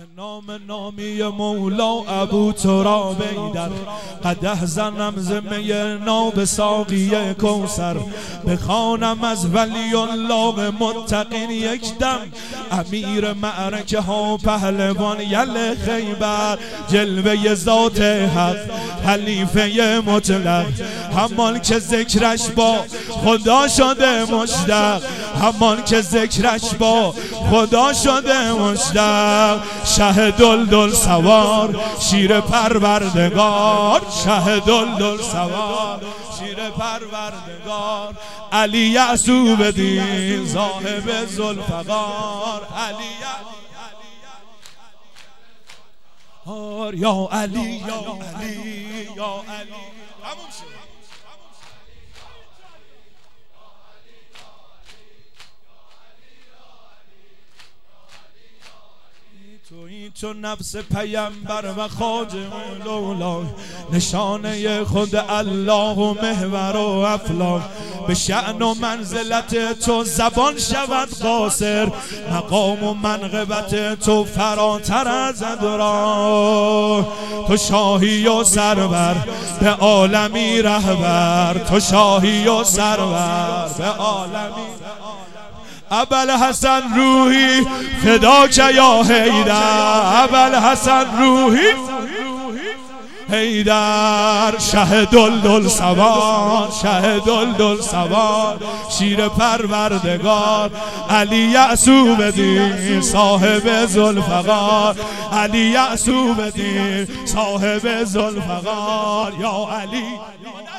نامی مولا ابو تراب ایدر، قدح زنم زمه ناب ساقی کوثر، بخوانم از ولی الله متقین یک دم، امیر معرکه ها پهلوان یل خیبر، جلوه ذات حق خلیفه مطلق، همان که ذکرش با خدا شده مشتاق، همان که ذکرش با خدا شده مشتاق، شه دلدل سوار شیر پروردگار، شه دلدل سوار شیر پروردگار، علی یعصوب دین صاحب ذوالفقار، علی یا علی یا علی یا علی. تموم شد. تویی تو نفس پیامبر و خواجه لولا، نشانه خود الله و محور و افلاک، به شأن و منزلت تو زبان شود قاصر، مقام و منقبت تو فراتر از ادراک، تو شاهی و سرور به عالمی رهبر، تو شاهی و سرور به عالمی. ابوالحسن روحی فداک یا حیدر، ابوالحسن روحی حیدر، شه دلدل سوار شه دلدل سوار شیر پروردگار، علی یعصوب دین صاحب ذوالفقار، علی یعصوب دین صاحب ذوالفقار، یا علی.